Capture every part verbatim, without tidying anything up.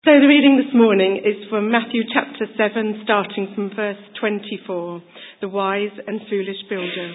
So the reading this morning is from Matthew chapter seven, starting from verse twenty-four, the wise and foolish builder.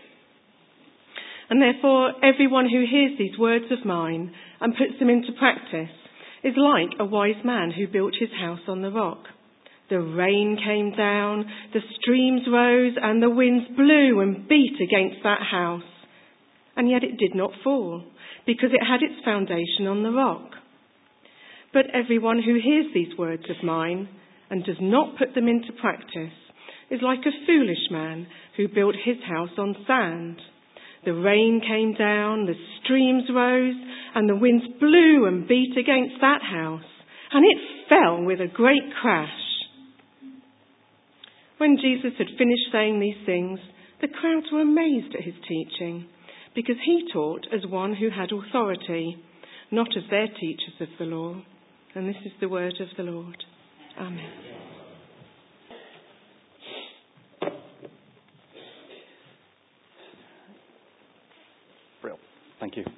And therefore everyone who hears these words of mine and puts them into practice is like a wise man who built his house on the rock. The rain came down, the streams rose, and the winds blew and beat against that house. And yet it did not fall, because it had its foundation on the rock. But everyone who hears these words of mine and does not put them into practice is like a foolish man who built his house on sand. The rain came down, the streams rose, and the winds blew and beat against that house, and it fell with a great crash. When Jesus had finished saying these things, the crowds were amazed at his teaching, because he taught as one who had authority, not as their teachers of the law. And this is the word of the Lord. Amen. Brilliant. Thank you.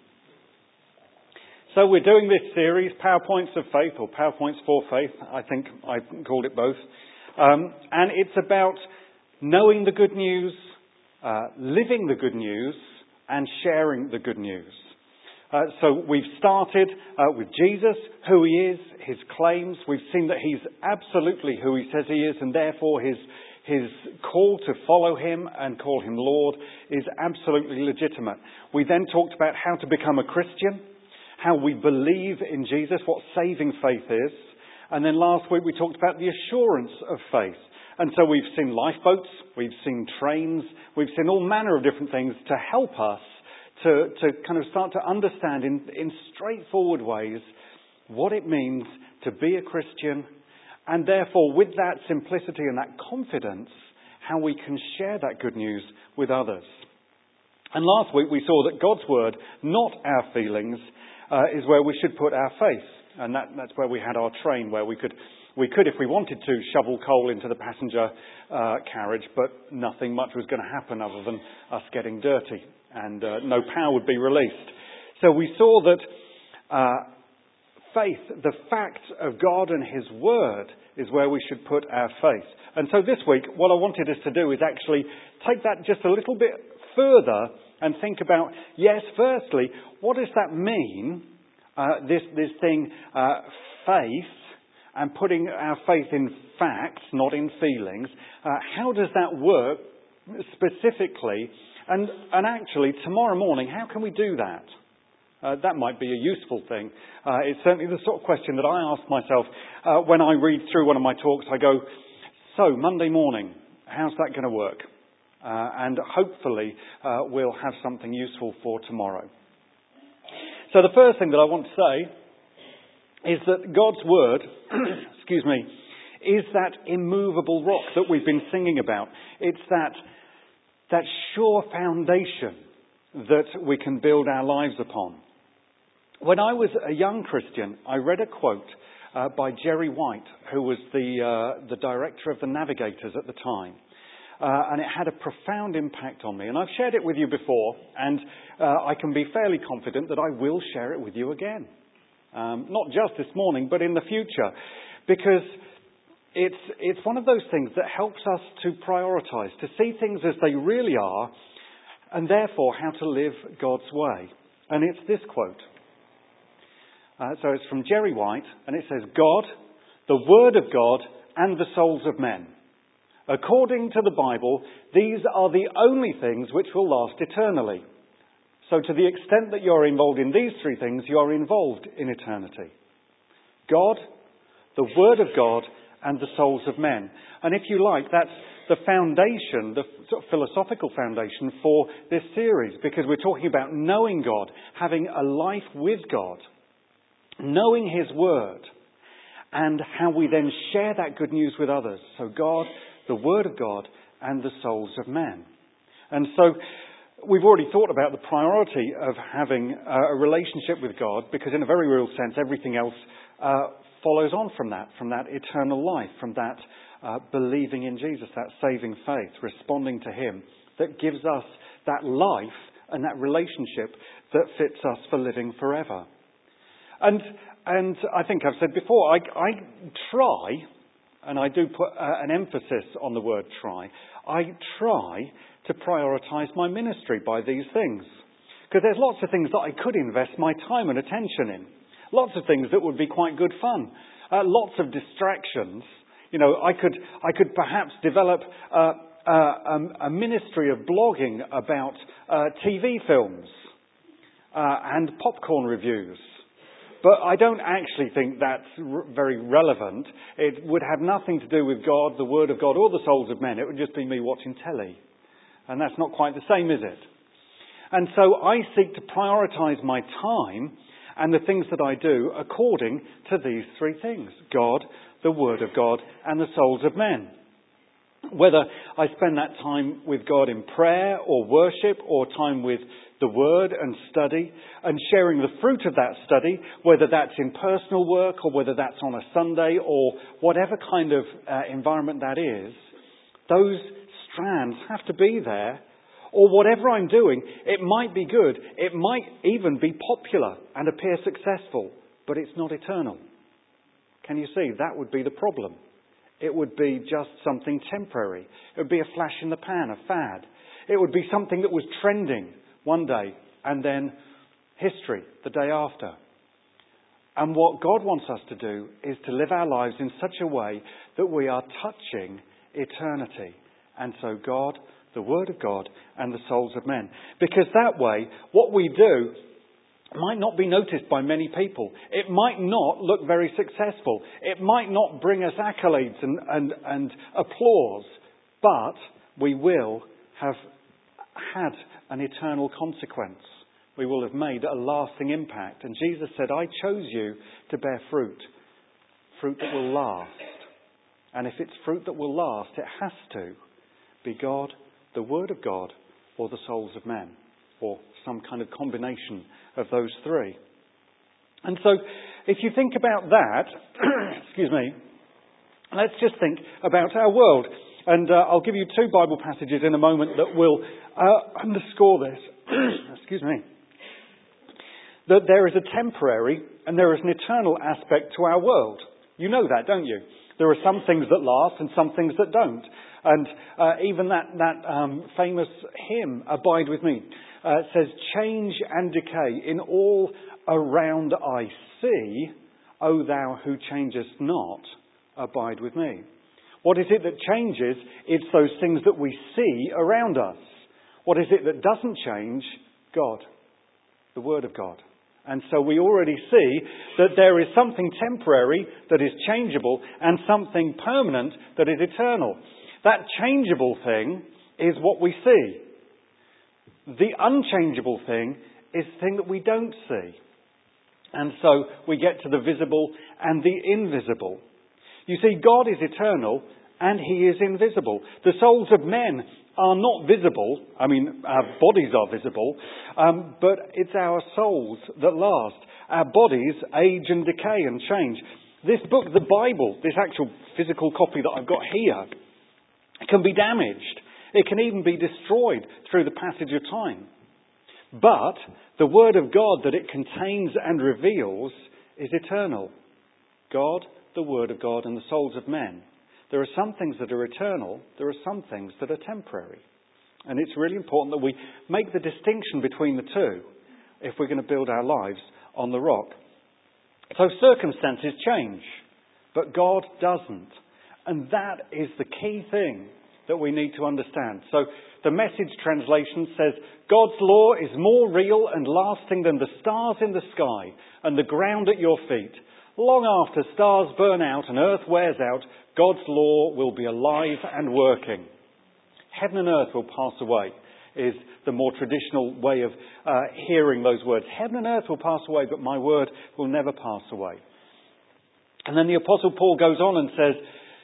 So we're doing this series, PowerPoints of Faith, or PowerPoints for Faith. I think I called it both. Um, and it's about knowing the good news, uh, living the good news, and sharing the good news. Uh, so we've started uh, with Jesus, who he is, his claims. We've seen that he's absolutely who he says he is, and therefore his his call to follow him and call him Lord is absolutely legitimate. We then talked about how to become a Christian, how we believe in Jesus, what saving faith is. And then last week we talked about the assurance of faith. And so we've seen lifeboats, we've seen trains, we've seen all manner of different things to help us to, to kind of start to understand in, in straightforward ways what it means to be a Christian, and therefore with that simplicity and that confidence, how we can share that good news with others. And last week we saw that God's word, not our feelings, uh, is where we should put our faith. And that, that's where we had our train, where we could, we could, if we wanted to, shovel coal into the passenger uh, carriage, but nothing much was going to happen other than us getting dirty, and uh, no power would be released. So we saw that uh, faith, the fact of God and his word, is where we should put our faith. And so this week, what I wanted us to do is actually take that just a little bit further and think about, yes, firstly, what does that mean? Uh, this this thing, uh, faith, and putting our faith in facts, not in feelings. Uh, how does that work specifically? And and actually, tomorrow morning, how can we do that? Uh, that might be a useful thing. Uh, it's certainly the sort of question that I ask myself uh, when I read through one of my talks. I go, so Monday morning, how's that going to work? Uh, and hopefully, uh, we'll have something useful for tomorrow. So the first thing that I want to say is that God's word, excuse me, is that immovable rock that we've been singing about. It's that, that sure foundation that we can build our lives upon. When I was a young Christian, I read a quote uh, by Jerry White, who was the, uh, the director of the Navigators at the time. Uh, and it had a profound impact on me. And I've shared it with you before, and uh, I can be fairly confident that I will share it with you again. Um, not just this morning, but in the future. Because it's, it's one of those things that helps us to prioritise, to see things as they really are, and therefore how to live God's way. And it's this quote. Uh, so it's from Jerry White, and it says, God, the Word of God, and the souls of men. According to the Bible, these are the only things which will last eternally. So to the extent that you're involved in these three things, you are involved in eternity. God, the Word of God, and the souls of men. And if you like, that's the foundation, the sort of philosophical foundation for this series, because we're talking about knowing God, having a life with God, knowing his Word, and how we then share that good news with others. So God, the Word of God, and the souls of men. And so we've already thought about the priority of having a relationship with God, because in a very real sense, everything else uh, follows on from that, from that eternal life, from that uh, believing in Jesus, that saving faith, responding to him, that gives us that life and that relationship that fits us for living forever. And and I think I've said before, I, I try, and I do put uh, an emphasis on the word try, I try to prioritise my ministry by these things. Because there's lots of things that I could invest my time and attention in. Lots of things that would be quite good fun. Uh, lots of distractions. You know, I could I could perhaps develop uh, uh, um, a ministry of blogging about uh, T V films uh, and popcorn reviews. But I don't actually think that's r- very relevant. It would have nothing to do with God, the Word of God, or the souls of men. It would just be me watching telly. And that's not quite the same, is it? And so I seek to prioritise my time and the things that I do according to these three things. God, the Word of God, and the souls of men. Whether I spend that time with God in prayer or worship or time with the Word and study and sharing the fruit of that study, whether that's in personal work or whether that's on a Sunday or whatever kind of uh, environment that is, those strands have to be there. Or whatever I'm doing, it might be good, it might even be popular and appear successful, but it's not eternal. Can you see? That would be the problem. It would be just something temporary. It would be a flash in the pan, a fad. It would be something that was trending one day and then history the day after. And what God wants us to do is to live our lives in such a way that we are touching eternity. And so God, the Word of God, and the souls of men. Because that way, what we do might not be noticed by many people. It might not look very successful. It might not bring us accolades and, and, and applause. But we will have had an eternal consequence. We will have made a lasting impact. And Jesus said, I chose you to bear fruit. Fruit that will last. And if it's fruit that will last, it has to be God, the Word of God, or the souls of men, or some kind of combination of those three. And so, if you think about that, excuse me, let's just think about our world. And uh, I'll give you two Bible passages in a moment that will uh, underscore this. Excuse me. That there is a temporary and there is an eternal aspect to our world. You know that, don't you? There are some things that last and some things that don't. And uh, even that, that um, famous hymn, Abide With Me, uh, says, change and decay in all around I see, O thou who changest not, abide with me. What is it that changes? It's those things that we see around us. What is it that doesn't change? God, the Word of God. And so we already see that there is something temporary that is changeable and something permanent that is eternal. That changeable thing is what we see. The unchangeable thing is the thing that we don't see. And so we get to the visible and the invisible. You see, God is eternal and He is invisible. The souls of men are not visible. I mean, our bodies are visible, um, but it's our souls that last. Our bodies age and decay and change. This book, the Bible, this actual physical copy that I've got here, can be damaged. It can even be destroyed through the passage of time. But the Word of God that it contains and reveals is eternal. God, the Word of God, and the souls of men. There are some things that are eternal. There are some things that are temporary. And it's really important that we make the distinction between the two if we're going to build our lives on the rock. So circumstances change, but God doesn't. And that is the key thing that we need to understand. So the Message translation says, God's law is more real and lasting than the stars in the sky and the ground at your feet. Long after stars burn out and earth wears out, God's law will be alive and working. Heaven and earth will pass away is the more traditional way of uh, hearing those words. Heaven and earth will pass away, but my word will never pass away. And then the Apostle Paul goes on and says,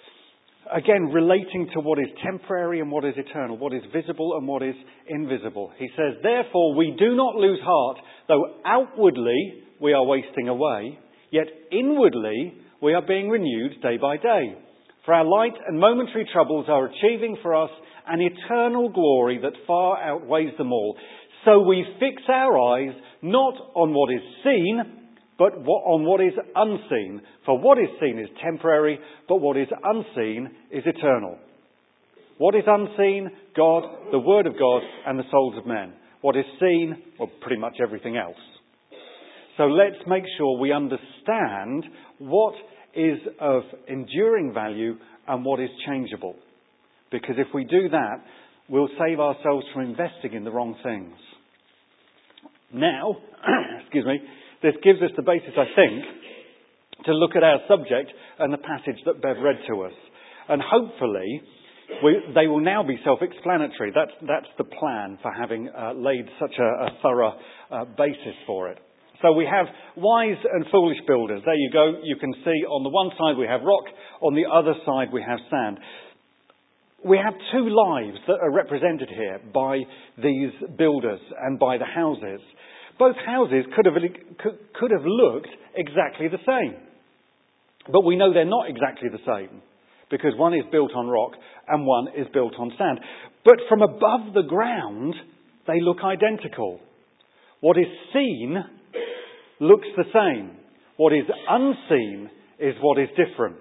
again, relating to what is temporary and what is eternal, what is visible and what is invisible. He says, therefore we do not lose heart, though outwardly we are wasting away, yet inwardly we are being renewed day by day. For our light and momentary troubles are achieving for us an eternal glory that far outweighs them all. So we fix our eyes not on what is seen, but what, on what is unseen. For what is seen is temporary, but what is unseen is eternal. What is unseen? God, the Word of God, and the souls of men. What is seen? Well, pretty much everything else. So let's make sure we understand what is of enduring value and what is changeable. Because if we do that, we'll save ourselves from investing in the wrong things. Now, excuse me, this gives us the basis, I think, to look at our subject and the passage that Bev read to us. And hopefully, we, they will now be self-explanatory. That's, that's the plan for having uh, laid such a, a thorough uh, basis for it. So we have wise and foolish builders. There you go. You can see on the one side we have rock, on the other side we have sand. We have two lives that are represented here by these builders and by the houses. Both houses could have, could, could have looked exactly the same. But we know they're not exactly the same, because one is built on rock and one is built on sand. But from above the ground, they look identical. What is seen looks the same. What is unseen is what is different.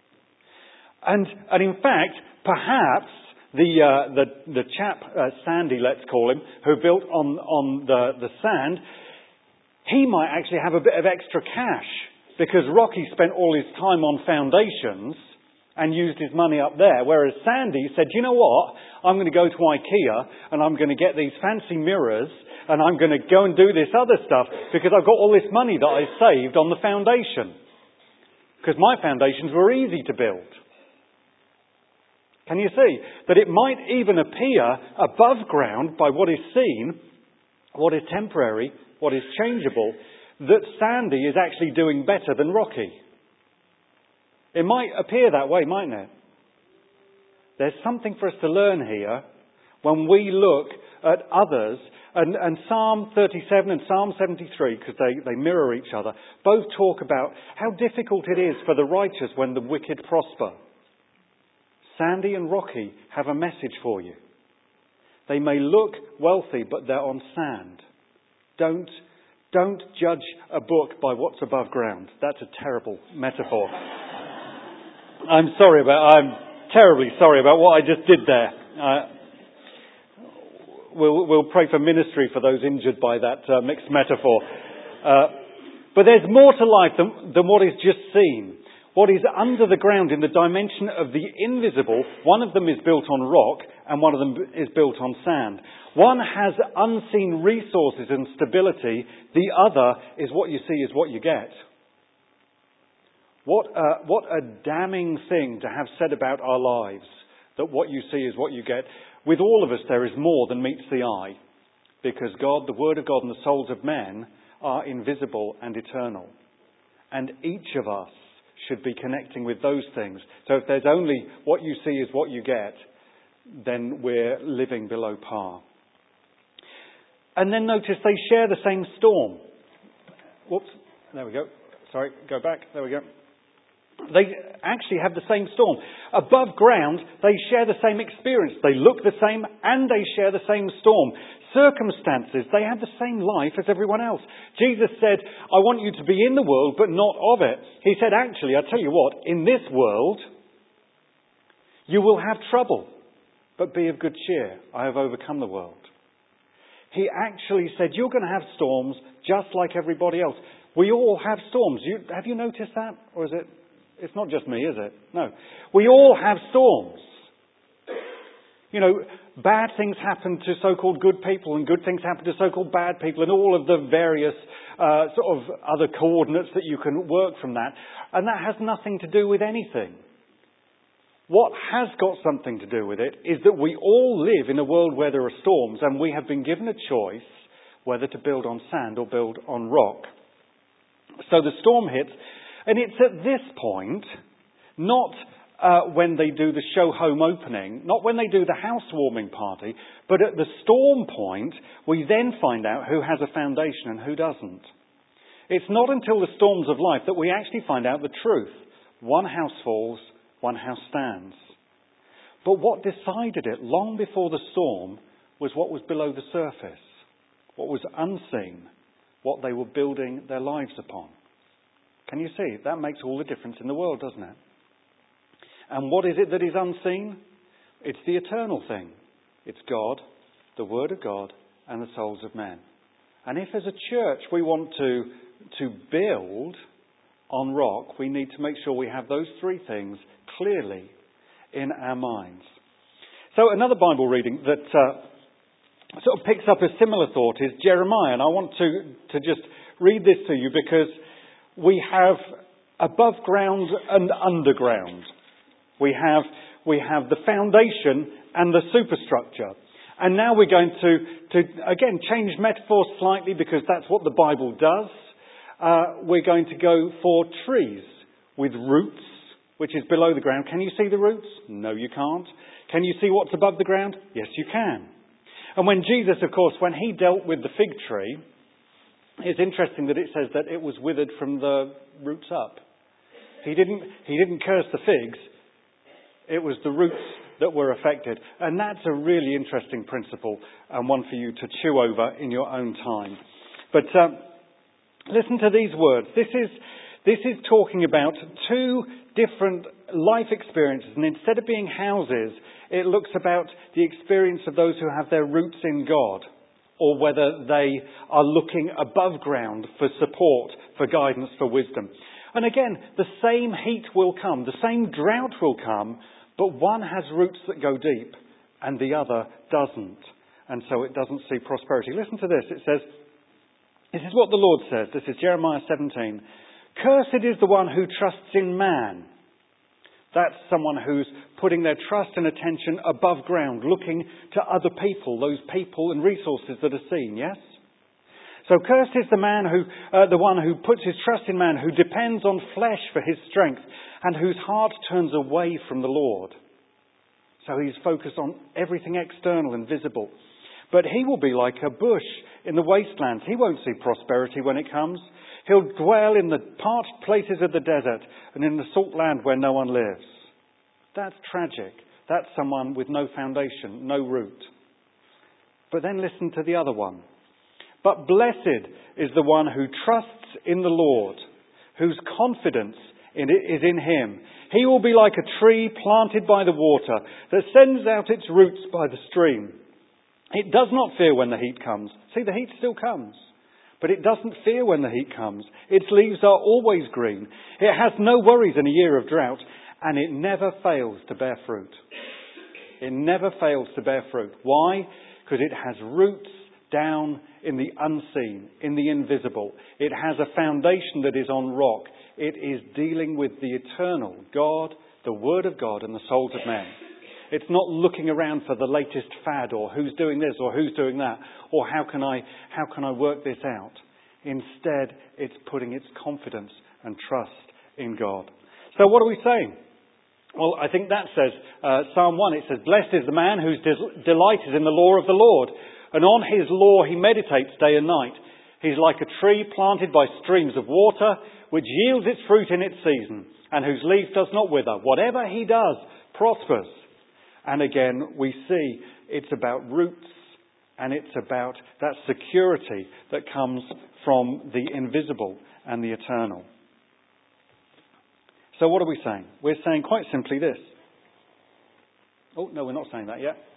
And, and in fact, perhaps the, uh, the, the chap, uh, Sandy, let's call him, who built on, on the, the sand, he might actually have a bit of extra cash, because Rocky spent all his time on foundations and used his money up there, whereas Sandy said, you know what, I'm going to go to IKEA and I'm going to get these fancy mirrors and I'm going to go and do this other stuff because I've got all this money that I saved on the foundation. Because my foundations were easy to build. Can you see that it might even appear above ground by what is seen, what is temporary, what is changeable, that Sandy is actually doing better than Rocky? It might appear that way, mightn't it? There's something for us to learn here when we look at others. And, and Psalm thirty-seven and Psalm seventy-three, because they, they mirror each other, both talk about how difficult it is for the righteous when the wicked prosper. Sandy and Rocky have a message for you. They may look wealthy, but they're on sand. Don't, don't judge a book by what's above ground. That's a terrible metaphor. I'm sorry about, I'm terribly sorry about what I just did there. Uh, we'll, we'll pray for ministry for those injured by that uh, mixed metaphor. Uh, but there's more to life than, than what is just seen. What is under the ground in the dimension of the invisible, one of them is built on rock and one of them is built on sand. One has unseen resources and stability. The other is what you see is what you get. What a, what a damning thing to have said about our lives, that what you see is what you get. With all of us there is more than meets the eye, because God, the Word of God and the souls of men are invisible and eternal. And each of us should be connecting with those things. So if there's only what you see is what you get, then we're living below par. And then notice they share the same storm. Whoops, there we go. Sorry, go back. There we go. They actually have the same storm. Above ground, they share the same experience. They look the same and they share the same storm. Circumstances, they have the same life as everyone else. Jesus said, I want you to be in the world, but not of it. He said, actually, I tell you what, in this world, you will have trouble, but be of good cheer. I have overcome the world. He actually said, you're going to have storms just like everybody else. We all have storms. You, have you noticed that? Or is it, it's not just me, is it? No. We all have storms. You know, bad things happen to so-called good people and good things happen to so-called bad people and all of the various uh, sort of other coordinates that you can work from that. And that has nothing to do with anything. What has got something to do with it is that we all live in a world where there are storms, and we have been given a choice whether to build on sand or build on rock. So the storm hits, and it's at this point, not uh, when they do the show home opening, not when they do the housewarming party, but at the storm point, we then find out who has a foundation and who doesn't. It's not until the storms of life that we actually find out the truth. One house falls, one house stands. But what decided it long before the storm was what was below the surface, what was unseen, what they were building their lives upon. Can you see? That makes all the difference in the world, doesn't it? And what is it that is unseen? It's the eternal thing. It's God, the Word of God, and the souls of men. And if as a church we want to, to build on rock, we need to make sure we have those three things clearly in our minds. So another Bible reading that uh, sort of picks up a similar thought is Jeremiah. And I want to, to just read this to you because we have above ground and underground. We have, we have the foundation and the superstructure. And now we're going to, to, again, change metaphors slightly because that's what the Bible does. Uh, we're going to go for trees with roots, which is below the ground. Can you see the roots? No, you can't. Can you see what's above the ground? Yes, you can. And when Jesus, of course, when he dealt with the fig tree, it's interesting that it says that it was withered from the roots up. He didn't, he didn't curse the figs. It was the roots that were affected. And that's a really interesting principle and one for you to chew over in your own time. But um, listen to these words. This is, this is talking about two different life experiences. And instead of being houses, it looks about the experience of those who have their roots in God, or whether they are looking above ground for support, for guidance, for wisdom. And again, the same heat will come, the same drought will come, but one has roots that go deep and the other doesn't. And so it doesn't see prosperity. Listen to this. It says, this is what the Lord says. This is Jeremiah seventeen. Cursed is the one who trusts in man. That's someone who's putting their trust and attention above ground, looking to other people, those people and resources that are seen, yes? So cursed is the man who, uh, the one who puts his trust in man, who depends on flesh for his strength, and whose heart turns away from the Lord. So he's focused on everything external and visible. But he will be like a bush in the wastelands. He won't see prosperity when it comes. He'll dwell in the parched places of the desert and in the salt land where no one lives. That's tragic. That's someone with no foundation, no root. But then listen to the other one. But blessed is the one who trusts in the Lord, whose confidence in it is in him. He will be like a tree planted by the water that sends out its roots by the stream. It does not fear when the heat comes. See, the heat still comes. But it doesn't fear when the heat comes. Its leaves are always green. It has no worries in a year of drought. And it never fails to bear fruit. It never fails to bear fruit. Why? Because it has roots down in the unseen, in the invisible. It has a foundation that is on rock. It is dealing with the eternal God, the Word of God, and the souls of men. It's not looking around for the latest fad or who's doing this or who's doing that or how can I how can I work this out. Instead, it's putting its confidence and trust in God. So what are we saying? Well, I think that says, uh, Psalm one, it says, blessed is the man whose des- delight is in the law of the Lord, and on his law he meditates day and night. He's like a tree planted by streams of water, which yields its fruit in its season, and whose leaf does not wither. Whatever he does prospers. And again, we see it's about roots, and it's about that security that comes from the invisible and the eternal. So what are we saying? We're saying quite simply this. Oh, no, we're not saying that yet.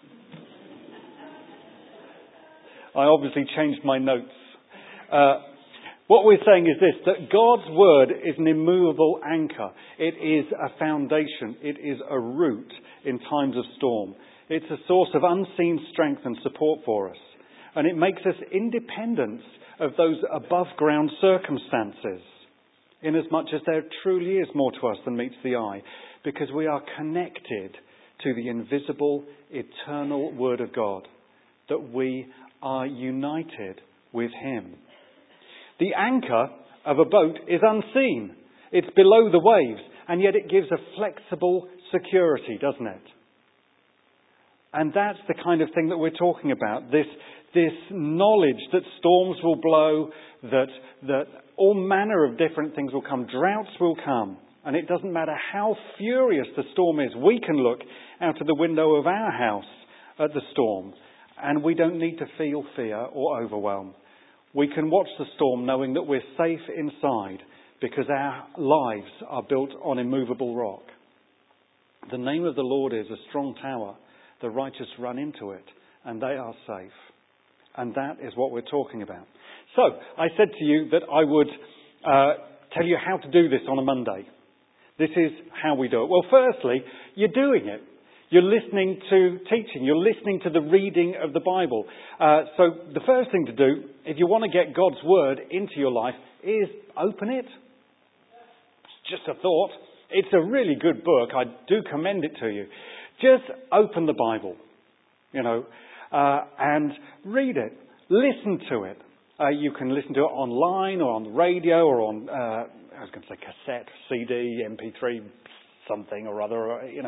I obviously changed my notes. Uh, what we're saying is this, that God's word is an immovable anchor. It is a foundation. It is a root in times of storm. It's a source of unseen strength and support for us. And it makes us independent of those above ground circumstances, inasmuch as there truly is more to us than meets the eye, because we are connected to the invisible, eternal Word of God, that we are united with Him. The anchor of a boat is unseen. It's below the waves, and yet it gives a flexible security, doesn't it? And that's the kind of thing that we're talking about. This, this knowledge that storms will blow, that, that all manner of different things will come. Droughts will come. And it doesn't matter how furious the storm is. We can look out of the window of our house at the storm, and we don't need to feel fear or overwhelm. We can watch the storm knowing that we're safe inside because our lives are built on immovable rock. The name of the Lord is a strong tower. The righteous run into it, and they are safe. And that is what we're talking about. So, I said to you that I would uh, tell you how to do this on a Monday. This is how we do it. Well, firstly, you're doing it. You're listening to teaching. You're listening to the reading of the Bible. Uh, so the first thing to do, if you want to get God's Word into your life, is open it. It's just a thought. It's a really good book. I do commend it to you. Just open the Bible, you know, uh, and read it. Listen to it. Uh, you can listen to it online or on the radio or on, uh, I was going to say cassette, C D, M P three, something or other, or, you know.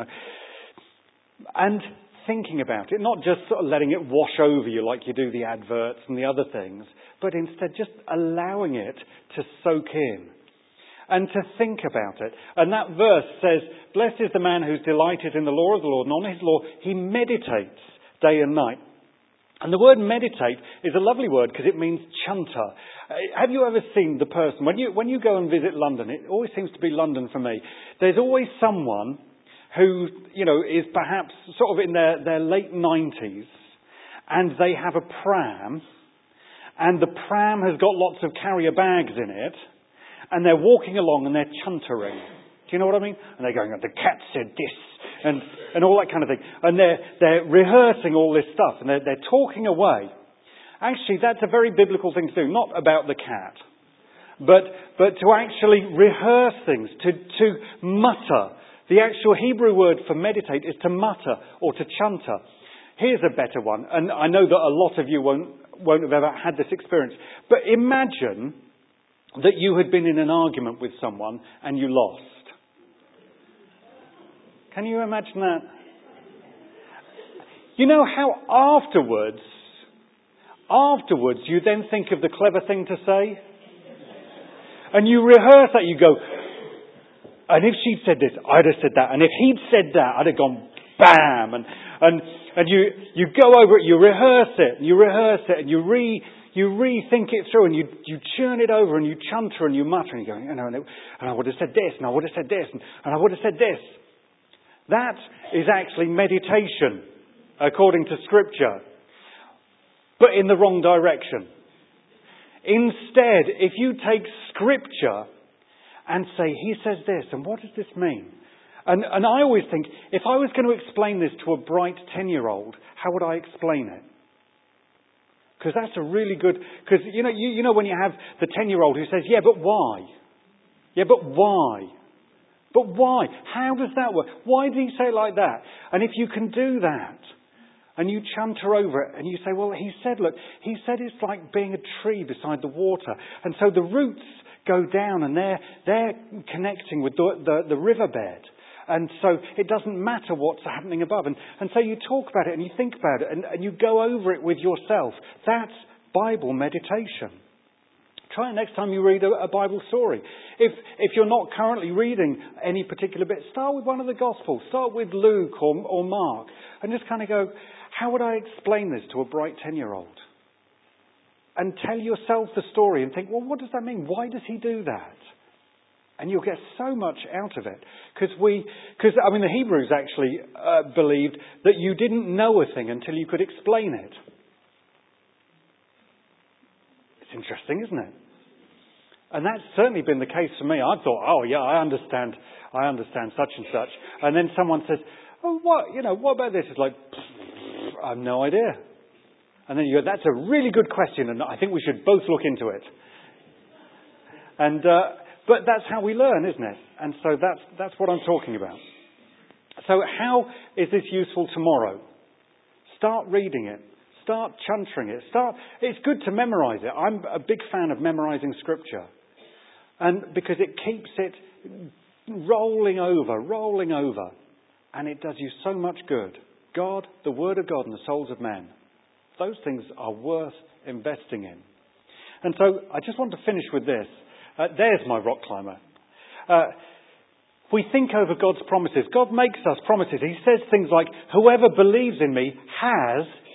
And thinking about it, not just sort of letting it wash over you like you do the adverts and the other things, but instead just allowing it to soak in and to think about it. And that verse says, blessed is the man who's delighted in the law of the Lord, and on his law he meditates day and night. And the word meditate is a lovely word because it means chunter. Uh, have you ever seen the person, when you, when you go and visit London, it always seems to be London for me, there's always someone who, you know, is perhaps sort of in their, their late nineties, and they have a pram, and the pram has got lots of carrier bags in it, and they're walking along and they're chuntering. Do you know what I mean? And they're going, the cat said this, and, and all that kind of thing. And they're, they're rehearsing all this stuff, and they're, they're talking away. Actually, that's a very biblical thing to do, not about the cat, but, but to actually rehearse things, to, to mutter. The actual Hebrew word for meditate is to mutter or to chunter. Here's a better one, and I know that a lot of you won't, won't have ever had this experience, but imagine that you had been in an argument with someone and you lost. Can you imagine that? You know how afterwards, afterwards you then think of the clever thing to say? And you rehearse that, you go, and if she'd said this, I'd have said that. And if he'd said that, I'd have gone bam. And and and you you go over it, you rehearse it, and you rehearse it, and you re you rethink it through, and you you churn it over, and you chunter, and you mutter, and you go, you know, and, it, and I would have said this, and I would have said this, and, and I would have said this. That is actually meditation, according to Scripture, but in the wrong direction. Instead, if you take Scripture and say, he says this, and what does this mean? And, and I always think, if I was going to explain this to a bright ten-year-old, how would I explain it? Because that's a really good, because you know, you, you know when you have the ten-year-old who says, yeah, but why? Yeah, but why? But why? How does that work? Why did he say it like that? And if you can do that, and you chunter over it, and you say, well, he said, look, he said it's like being a tree beside the water. And so the roots go down, and they're, they're connecting with the, the, the riverbed. And so it doesn't matter what's happening above. And, and so you talk about it, and you think about it, and, and you go over it with yourself. That's Bible meditation. Try it next time you read a, a Bible story. If if you're not currently reading any particular bit, start with one of the Gospels. Start with Luke or, or Mark. And just kind of go, how would I explain this to a bright ten-year-old? And tell yourself the story and think, well, what does that mean? Why does he do that? And you'll get so much out of it. Because we, because I mean, the Hebrews actually uh, believed that you didn't know a thing until you could explain it. It's interesting, isn't it? And that's certainly been the case for me. I thought, oh yeah, I understand, I understand such and such. And then someone says, oh, what, you know, what about this? It's like, I have no idea. And then you go, that's a really good question, and I think we should both look into it. And uh, but that's how we learn, isn't it? And so that's that's what I'm talking about. So how is this useful tomorrow? Start reading it. Start chuntering it. Start. It's good to memorize it. I'm a big fan of memorizing Scripture, and because it keeps it rolling over, rolling over, and it does you so much good. God, the Word of God, and the souls of men. Those things are worth investing in. And so I just want to finish with this. Uh, there's my rock climber. Uh, we think over God's promises. God makes us promises. He says things like, whoever believes in me has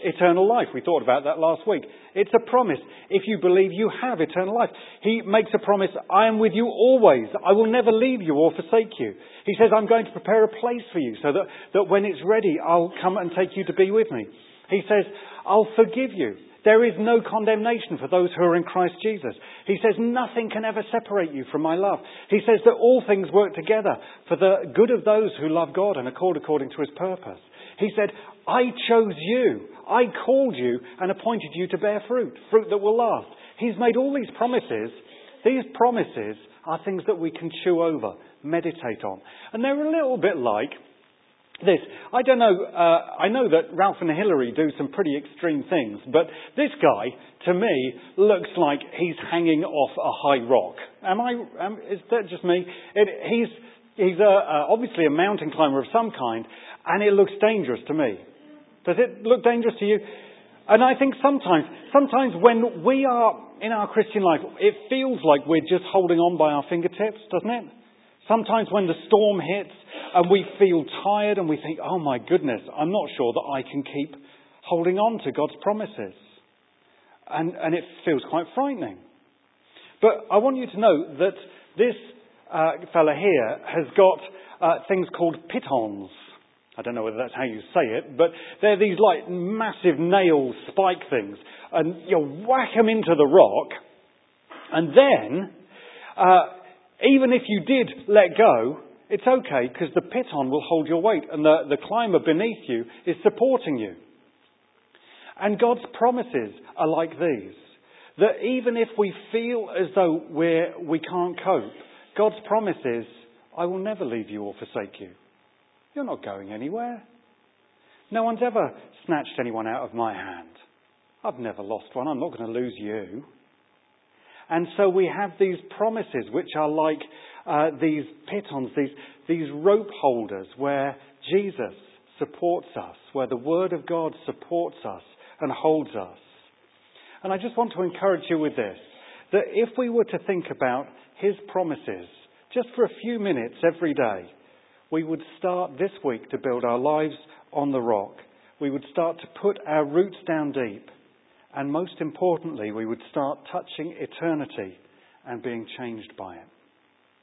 eternal life. We thought about that last week. It's a promise. If you believe, you have eternal life. He makes a promise, I am with you always. I will never leave you or forsake you. He says, I'm going to prepare a place for you so that, that when it's ready, I'll come and take you to be with me. He says, I'll forgive you. There is no condemnation for those who are in Christ Jesus. He says, nothing can ever separate you from my love. He says that all things work together for the good of those who love God and accord according to his purpose. He said, I chose you. I called you and appointed you to bear fruit, fruit that will last. He's made all these promises. These promises are things that we can chew over, meditate on. And they're a little bit like this. I don't know, uh, I know that Ralph and Hillary do some pretty extreme things, but this guy, to me, looks like he's hanging off a high rock. Am I, um, is that just me? It, he's he's uh, uh, obviously a mountain climber of some kind, and it looks dangerous to me. Does it look dangerous to you? And I think sometimes, sometimes when we are in our Christian life, it feels like we're just holding on by our fingertips, doesn't it? Sometimes when the storm hits and we feel tired and we think, oh my goodness, I'm not sure that I can keep holding on to God's promises. And, and it feels quite frightening. But I want you to know that this uh, fella here has got uh, things called pitons. I don't know whether that's how you say it, but they're these like massive nail spike things. And you whack them into the rock, and then, uh, even if you did let go, it's okay because the piton will hold your weight and the, the climber beneath you is supporting you. And God's promises are like these. That even if we feel as though we're, we can't cope, God's promise is, I will never leave you or forsake you. You're not going anywhere. No one's ever snatched anyone out of my hand. I've never lost one. I'm not going to lose you. And so we have these promises which are like uh, these pitons, these, these rope holders where Jesus supports us, where the Word of God supports us and holds us. And I just want to encourage you with this, that if we were to think about his promises just for a few minutes every day, we would start this week to build our lives on the rock. We would start to put our roots down deep. And most importantly, we would start touching eternity and being changed by it.